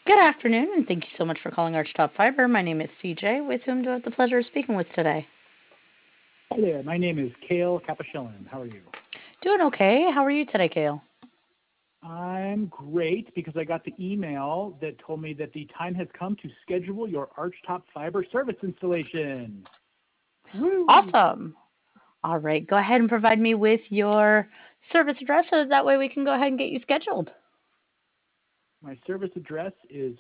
Good afternoon, and thank you so much for calling Archtop Fiber. My name is CJ, with whom do I have the pleasure of speaking with today? Hi there. My name is Kale Capishillan. How are you? Doing okay. How are you today, Kale? I'm great because I got the email that told me that the time has come to schedule your Archtop Fiber service installation. Woo! Awesome. All right, go ahead and provide me with your service address so that way we can go ahead and get you scheduled. My service address is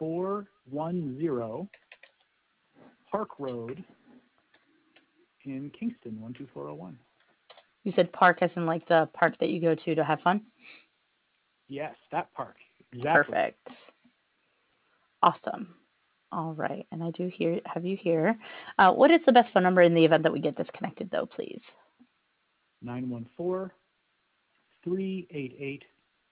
410 Park Road in Kingston, 12401. You said park as in like the park that you go to have fun? Yes, that park. Exactly. Perfect. Awesome. All right, and I do hear have you here. What is the best phone number in the event that we get disconnected, though, please? 914-388-4480.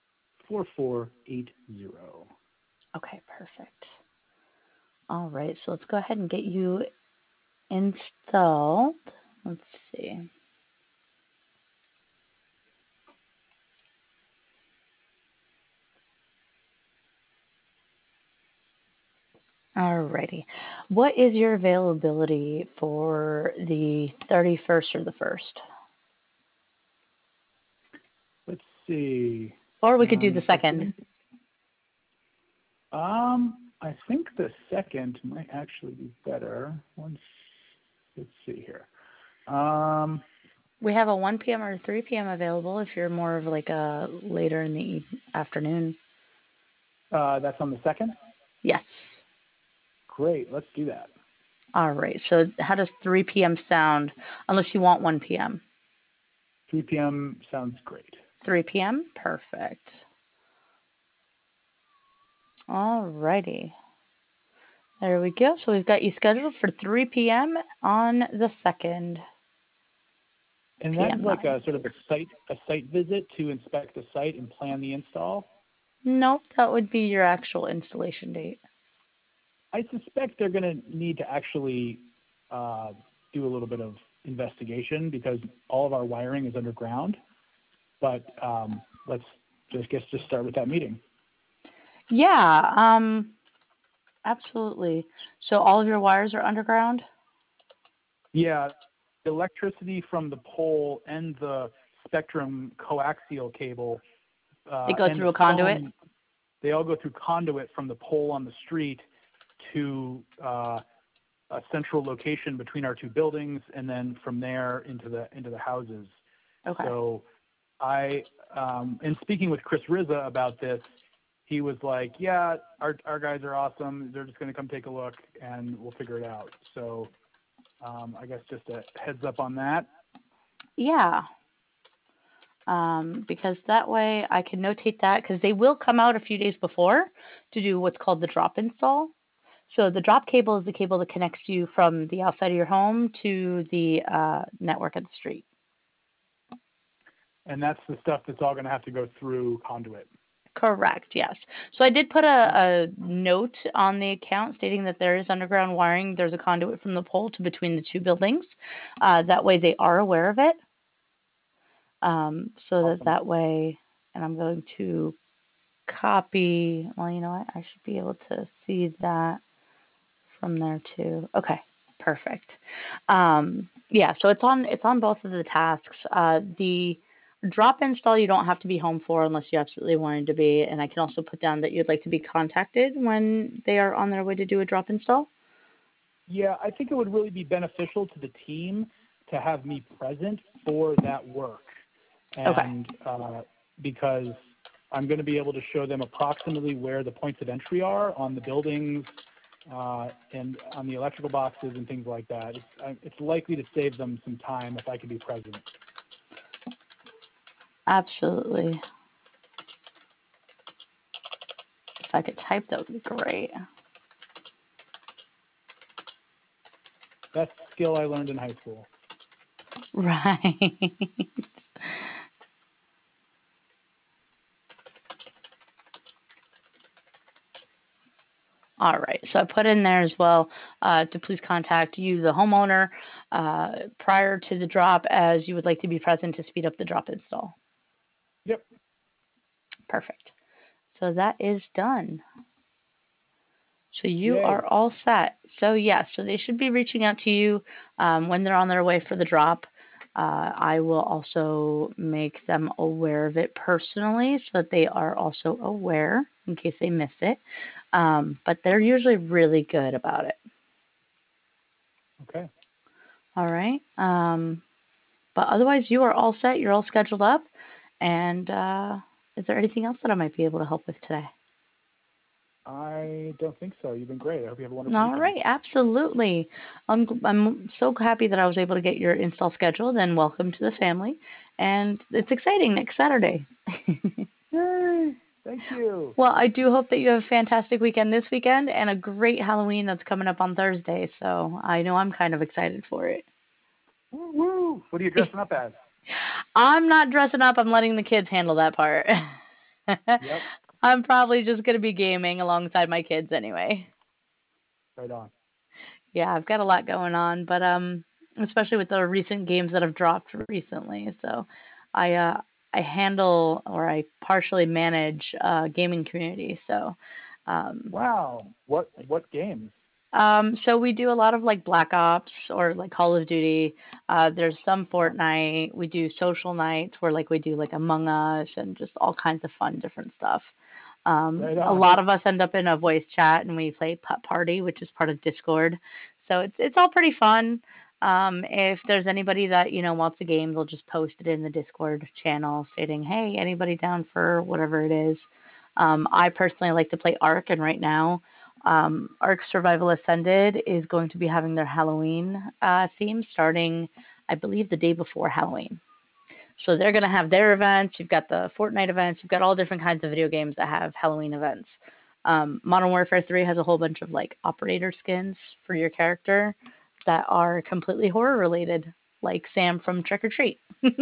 Okay, perfect. All right, so let's go ahead and get you installed. Let's see. Alrighty. What is your availability for the 31st or the 1st? Let's see. Or we could do the The 2nd. thing I think the second might actually be better. Let's see here. Um, We have a 1 p.m. or a 3 p.m. available if you're more of like a later in the afternoon. that's on the second. Yes. Great, let's do that. All right. So how does 3 p.m. sound? Unless you want 1 p.m. 3 p.m. sounds great. 3 p.m. Perfect. All righty. There we go. So we've got you scheduled for 3 p.m. on the 2nd. And that is PM like 9. a sort of a site visit to inspect the site and plan the install. Nope, that would be your actual installation date. I suspect they're going to need to actually uh, do a little bit of investigation because all of our wiring is underground. But let's just start with that meeting. Yeah, absolutely. So all of your wires are underground? Yeah, the electricity from the pole and the Spectrum coaxial cable They go and through the a conduit? phone, they all go through conduit from the pole on the street to a central location between our two buildings, and then from there into the houses. Okay. So in speaking with Chris Rizza about this, he was like, "Yeah, our guys are awesome. They're just going to come take a look, and we'll figure it out." So I guess just a heads up on that. Yeah. Because that way I can notate that because they will come out a few days before to do what's called the drop install. So the drop cable is the cable that connects you from the outside of your home to the network at the street. And that's the stuff that's all going to have to go through conduit. Correct, yes. So I did put a note on the account stating that there is underground wiring. There's a conduit from the pole to between the two buildings. That way they are aware of it. So that Awesome. that way, and I'm going to copy. Well, you know what? I should be able to see that from there too. Okay, perfect. Yeah, so it's on both of the tasks. The drop install you don't have to be home for unless you absolutely wanted to be, and I can also put down that you'd like to be contacted when they are on their way to do a drop install. Yeah, I think it would really be beneficial to the team to have me present for that work. Okay. And because I'm going to be able to show them approximately where the points of entry are on the buildings and on the electrical boxes and things like that. It's likely to save them some time if I can be present. Absolutely. If I could type, that would be great. Best skill I learned in high school. Right. All right. So I put in there as well to please contact you, the homeowner, prior to the drop, as you would like to be present to speed up the drop install. Yep. Perfect. So that is done. So you are Yay. all set. So yes, so they should be reaching out to you when they're on their way for the drop. I will also make them aware of it personally so that they are also aware in case they miss it. But they're usually really good about it. Okay. All right. But otherwise, you are all set. You're all scheduled up. And is there anything else that I might be able to help with today? I don't think so. You've been great. I hope you have a wonderful All weekend. right, absolutely. I'm so happy that I was able to get your install scheduled and welcome to the family. And it's exciting next Saturday. Yay. Thank you. Well, I do hope that you have a fantastic weekend this weekend and a great Halloween that's coming up on Thursday. So I know I'm kind of excited for it. Woo woo. What are you dressing up as? I'm not dressing up, I'm letting the kids handle that part. Yep. I'm probably just going to be gaming alongside my kids anyway. Right on. Yeah, I've got a lot going on, but especially with the recent games that have dropped recently. So I uh I handle or I partially manage gaming community. So um Wow. What games? so we do a lot of like Black Ops or like Call of Duty. There's some Fortnite. We do social nights where like we do like Among Us and just all kinds of fun different stuff. Right A on. lot of us end up in a voice chat and we play Putt Party, which is part of Discord. So it's all pretty fun. If there's anybody that wants a game, they'll just post it in the Discord channel stating, "Hey, anybody down for whatever it is?" I personally like to play Ark, and right now, Ark Survival Ascended is going to be having their Halloween theme starting, I believe, the day before Halloween. So they're going to have their events. You've got the Fortnite events. You've got all different kinds of video games that have Halloween events. Modern Warfare 3 has a whole bunch of like operator skins for your character that are completely horror related, like Sam from Trick or Treat.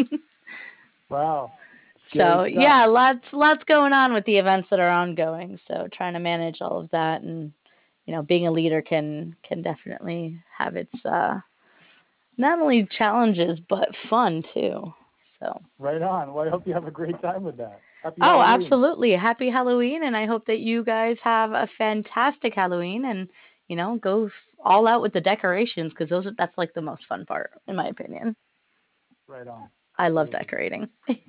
Wow. So Scary stuff. yeah, lots going on with the events that are ongoing. So trying to manage all of that, and being a leader can definitely have its not only challenges but fun too. So Right on. Well, I hope you have a great time with that. Happy oh, Halloween. absolutely. Happy Halloween, and I hope that you guys have a fantastic Halloween and go all out with the decorations because that's like the most fun part in my opinion. Right on. I love Absolutely. decorating.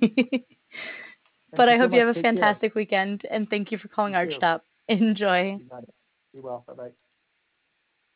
But Thank you I so hope you much. have a Take care. fantastic weekend and thank you for calling You too. Archtop. Enjoy. You got it. Be well. Bye bye.